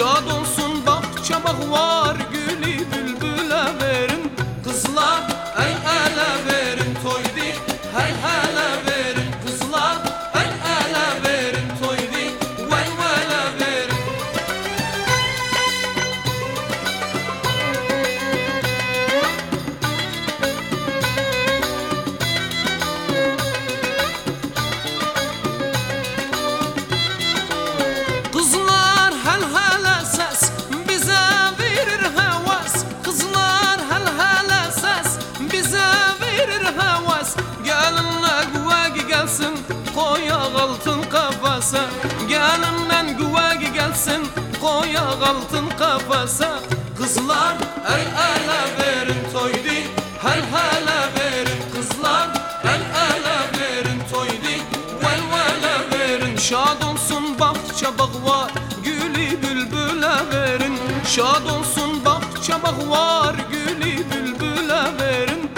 Şad olsun bahçe bağ var, gülü bülbüle verin. Kızlar el ele verin, toydi hel hele verin. Kızlar el ele verin, toydi vel vele verin. Kızlar hel hele ses bize verir heves. Kızlar hel hele ses bize verir heves. Gelinle güvek gelsin, koyak altın kafese. Gelinle güvek gelsin, koyak altın kafese. Kızlar el ele verin, toydi hel hele verin. Kızlar el ele verin, toydi vel vele verin. Şad olsun bahçe bağ var, gülü bülbüle verin. Şad olsun bahçe bağ var, gülü bülbüle verin.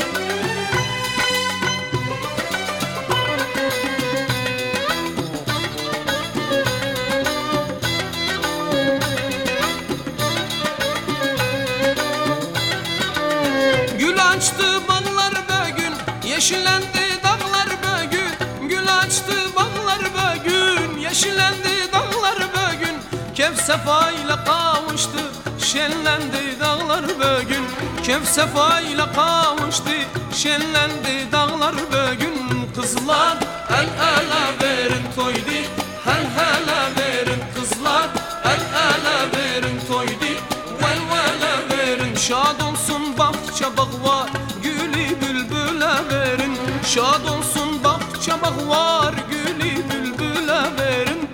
Gül açtı bağlar bugün, yeşillendi dağlar bugün. Gül açtı bağlar bugün, yeşillendi dağlar bugün. Kef sefa ile kavuştu, şenlendi dağlar bugün. Kef sefa ile kavuştu, şenlendi dağlar bugün. Kızlar el ele verin, toydi hel hele verin. Kızlar el ele verin, toydi vel vele verin. Şad olsun bahçe bağ var, gülü bülbüle verin. Şad olsun bahçe bağ var, gülü bülbüle verin.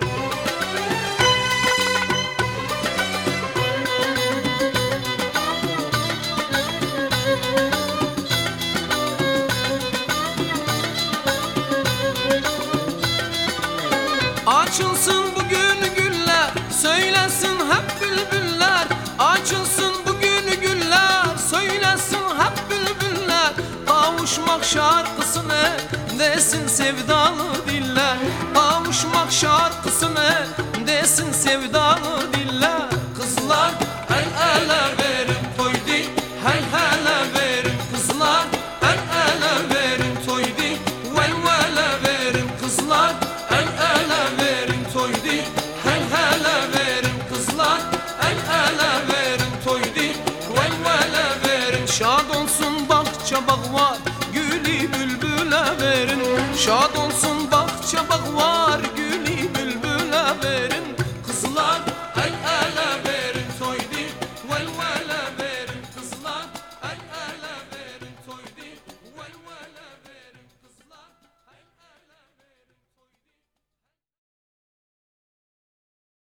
Açılsın bugün güller, söylesin hep bülbüller. Açılsın bugün güller, söylesin hep bülbüller. Kavuşmak şarkısını desin sevdalı diller. Kavuşmak şarkısını desin sevdalı diller.